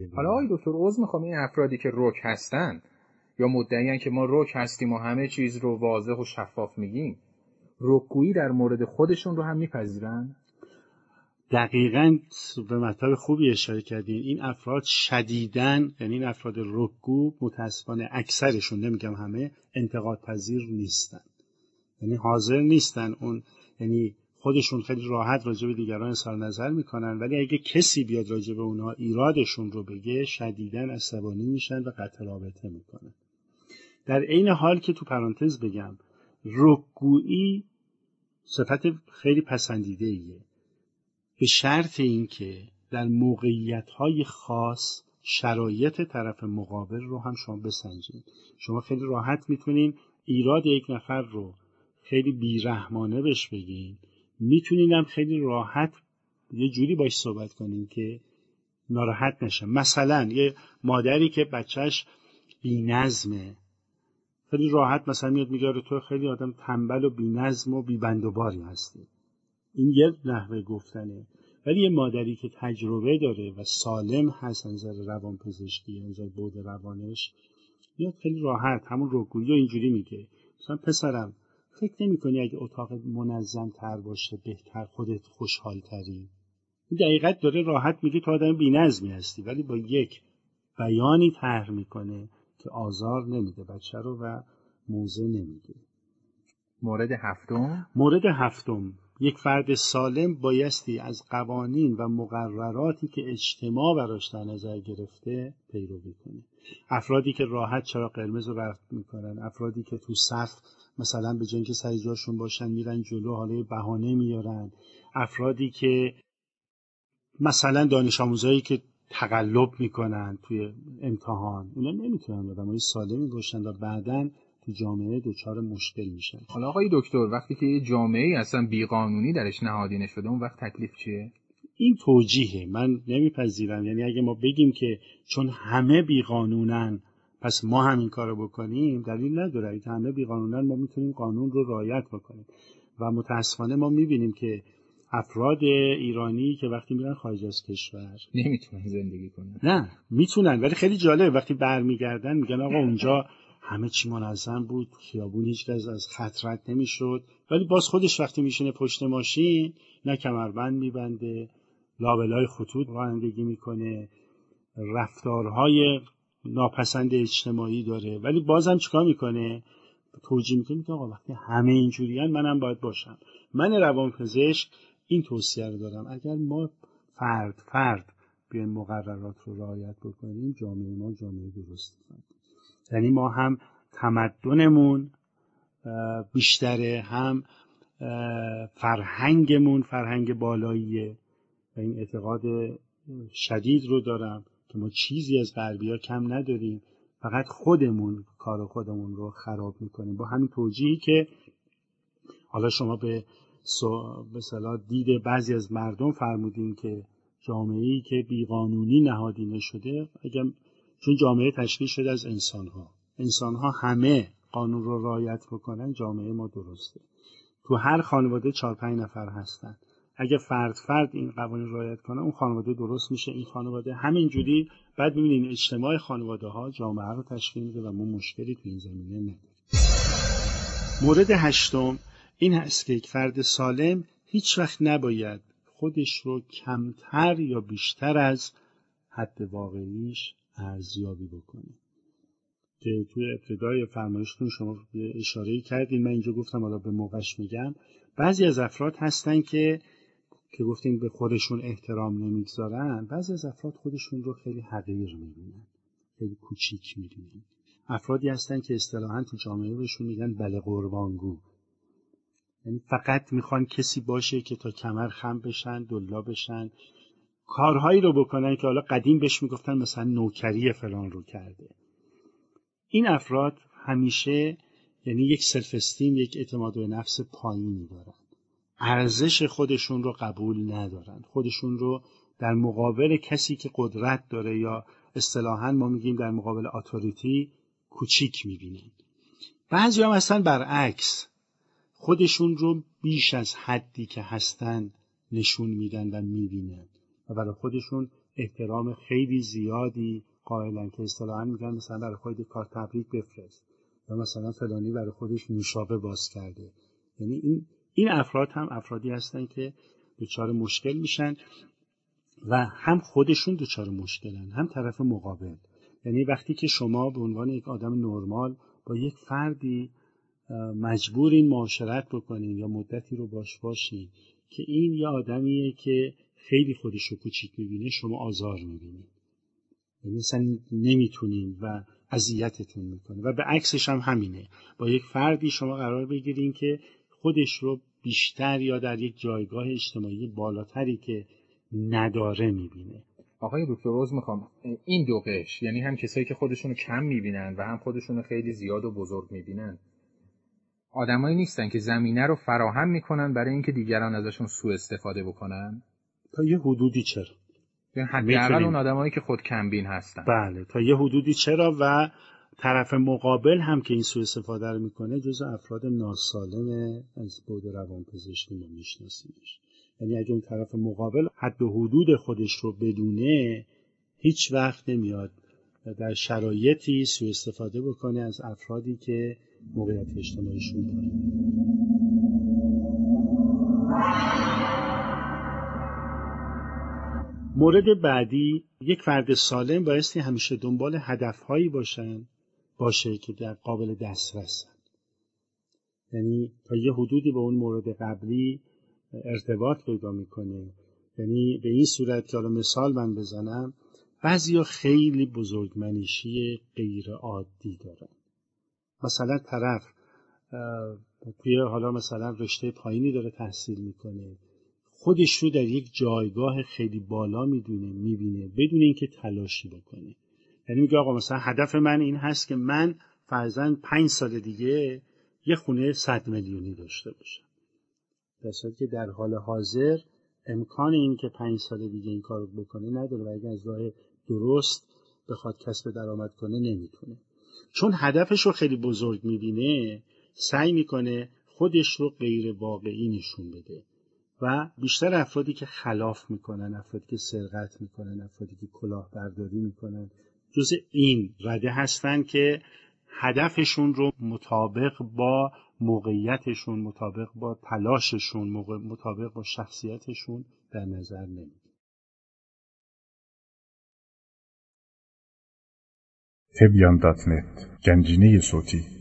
حالا آقای دکتر عذر میخوام، این افرادی که رک هستن یا مدعیان که ما رک هستیم و همه چیز رو واضح و شفاف میگیم، رکگویی در مورد خودشون رو هم میپذیرن؟ دقیقاً به مطلب خوبی اشاره کردین. این افراد شدیداً، یعنی این افراد رکگو متاسفانه اکثرشون، نمیگم همه، انتقاد پذیر نیستن. یعنی حاضر نیستن اون، یعنی خودشون خیلی راحت راجع به دیگران اظهار نظر میکنن، ولی اگه کسی بیاد راجع به اونها ایرادشون رو بگه شدیداً عصبانی میشن و قطع رابطه میکنن. در عین حال که تو پرانتز بگم رکگویی صفت خیلی پسندیده ایه، به شرط اینکه در موقعیت‌های خاص شرایط طرف مقابل رو هم شما بسنجید. شما خیلی راحت میتونین ایراد یک نفر رو خیلی بیرحمانه بهش بگین، میتونین هم خیلی راحت یه جوری باش صحبت کنین که ناراحت نشه. مثلا یه مادری که بچهش بی‌نظمه، خیلی راحت مثلا میاد میگه تو خیلی آدم تنبل و بی‌نظم و بی‌بندوباری هستی. این یه نحوه گفتنه. ولی یه مادری که تجربه داره و سالم هست از نظر روانپزشکی، از نظر بعد روانش، میاد خیلی راحت همون رکگویی رو اینجوری میگه. مثلا پسرم فکر نمی‌کنی اگه اتاق منظم تر باشه بهتر، خودت خوشحال تری؟ این دقیقاً داره راحت میگه تو آدم بی‌نظمی هستی، ولی با یک بیانی طرح میکنه که آزار نمیده بچه رو و موضع نمیده. مورد هفتم، یک فرد سالم بایستی از قوانین و مقرراتی که اجتماع براش در نظر گرفته پیروی کنه. افرادی که راحت چراغ قرمز رو رعایت میکنن، افرادی که تو صف مثلا به جای اینکه سر جاشون باشن میرن جلو، حالا بهانه میارن، افرادی که مثلا دانش آموزایی که تقلب میکنن توی امتحان، اینا نمیتونن آدمای سالمی باشن و بعداً تو جامعه دچار مشکل میشن. حالا آقای دکتر وقتی که یه جامعه اصلا بیقانونی درش نهادینه شده، اون وقت تکلیف چیه؟ این توجیهه، من نمیپذیرم. یعنی اگه ما بگیم که چون همه بیقانونن پس ما هم این کارو بکنیم، دلیل نداره. اگه همه بیقانونن ما میتونیم قانون رو رعایت بکنیم. و متاسفانه ما میبینیم که افراد ایرانی که وقتی میرن خارج از کشور نمیتونن زندگی کنن. نه میتونن، ولی خیلی جالبه وقتی برمیگردن میگن آقا اونجا همه چی منظم بود، خیابون هیچ کس از خط رد نمیشد، ولی باز خودش وقتی میشینه پشت ماشین نه کمربند میبنده، لابلای خطوط رانندگی میکنه، رفتارهای ناپسند اجتماعی داره، ولی بازم چیکار میکنه؟ توجیه میکنه که آقا وقتی همه اینجوریان منم باید باشم. من روانپزشک این توصیه رو دارم، اگر ما فرد بیایم مقررات رو رعایت بکنیم، جامعه ما جامعه درستی خواهد. یعنی ما هم تمدنمون بیشتره، هم فرهنگمون فرهنگ بالاییه و این اعتقاد شدید رو دارم که ما چیزی از غربی‌ها کم نداریم، فقط خودمون کار خودمون رو خراب میکنیم. با همین توجیهی که حالا شما به اصطلاح دید بعضی از مردم فرمودین که جامعه‌ای که بیقانونی نهادینه شده، چون جامعه تشکیل شده از انسان‌ها همه قانون رو رعایت بکنن، جامعه ما درسته. تو هر خانواده 4-5 نفر هستن، اگه فرد این قوانین رعایت کنه اون خانواده درست میشه، این خانواده همینجوری. بعد ببینین اجتماع خانواده‌ها جامعه رو تشکیل میده و ما مشکلی تو این زمینه نداریم. مورد هشتم این هست که یک فرد سالم هیچ وقت نباید خودش رو کمتر یا بیشتر از حد واقعیش ارزیابی بکنه. که توی ابتدای فرمایشتون شما اشاره کردین، من اینجا گفتم حالا به موقعش میگم. بعضی از افراد هستن که گفتین به خودشون احترام نمیگذارن، بعضی از افراد خودشون رو خیلی حقیر میبینن، خیلی کوچیک میبینن. افرادی هستن که اصطلاحاً تو جامعه بهشون میگن بله قربانگو، یعنی فقط میخوان کسی باشه که تا کمر خم بشن، دلا بشن، کارهایی رو بکنن که حالا قدیم بهش میگفتن مثلا نوکری فلان رو کرده. این افراد همیشه یعنی یک سلف استیم، یک اعتماد به نفس پایینی دارن، ارزش خودشون رو قبول ندارن، خودشون رو در مقابل کسی که قدرت داره یا اصطلاحاً ما میگیم در مقابل اتوریتی کوچیک میبینن. بعضی هم اصلا برعکس، خودشون رو بیش از حدی که هستن نشون میدن و میبینن و برای خودشون احترام خیلی زیادی قائلن که اصطلاحاً میگن مثلا برای خودت کارت تبریک بفرست یا مثلا فلانی برای خودش نوشابه باز کرده. یعنی این افراد هم افرادی هستن که دچار مشکل میشن و هم خودشون دچار مشکلن هم طرف مقابل. یعنی وقتی که شما به عنوان یک آدم نرمال با یک فردی مجبورین معاشرت بکنین یا مدتی رو باش باشین که این یه آدمیه که خیلی خودش رو کوچیک میبینه، شما آزار میبینین، یعنی مثلا نمیتونین و اذیتتون میکنه. و به عکسش هم همینه، با یک فردی شما قرار بگیرین که خودش رو بیشتر یا در یک جایگاه اجتماعی بالاتری که نداره میبینه. آقای دکتر روز میخوام این دو قش، یعنی هم کسایی که خودشونو کم میبینن و هم خودشونو خیلی زیاد و بزرگ میبینن، آدمایی نیستن که زمینه رو فراهم میکنن برای اینکه دیگران ازشون سوء استفاده بکنن؟ تا یه حدودی چرا، یعنی حداقل اون آدمایی که خود کمبین هستن. بله تا یه حدودی چرا، و طرف مقابل هم که این سوء استفاده رو میکنه جزو افراد ناسالم از بعد روانپزشکی ما میشناسیمش. یعنی اگه اون طرف مقابل حد و حدود خودش رو بدونه، هیچ وقت نمیاد در شرایطی سوء استفاده بکنه از افرادی که موقعیت اجتماعیشون داره. مورد بعدی، یک فرد سالم بایستی همیشه دنبال هدفهایی باشه که در قابل دسترسن. یعنی تا یه حدودی به اون مورد قبلی ارتباط پیدا میکنه. یعنی به این صورت که حالا مثال من بزنم، بعضیا خیلی بزرگمنشی غیر عادی دارن. مثلا طرف توی حالا مثلا رشته پایینی داره تحصیل میکنه، خودش رو در یک جایگاه خیلی بالا میبینه بدون اینکه تلاشی بکنه. یعنی میگه آقا مثلا هدف من این هست که من فرضاً 5 سال دیگه یه خونه 100 میلیونی داشته باشم، در صورتی که در حال حاضر امکان این که 5 سال دیگه این کارو بکنه نداره و اگه از راه درست بخواد کسب درآمد کنه نمیتونه. چون هدفش رو خیلی بزرگ میبینه، سعی میکنه خودش رو غیر واقعی نشون بده. و بیشتر افرادی که خلاف میکنن، افرادی که سرقت میکنن، افرادی که کلاهبرداری میکنن، جز این رده هستن که هدفشون رو مطابق با موقعیتشون، مطابق با تلاششون، مطابق با شخصیتشون در نظر نمیگیرن. تبیان.net گنجینه صوتی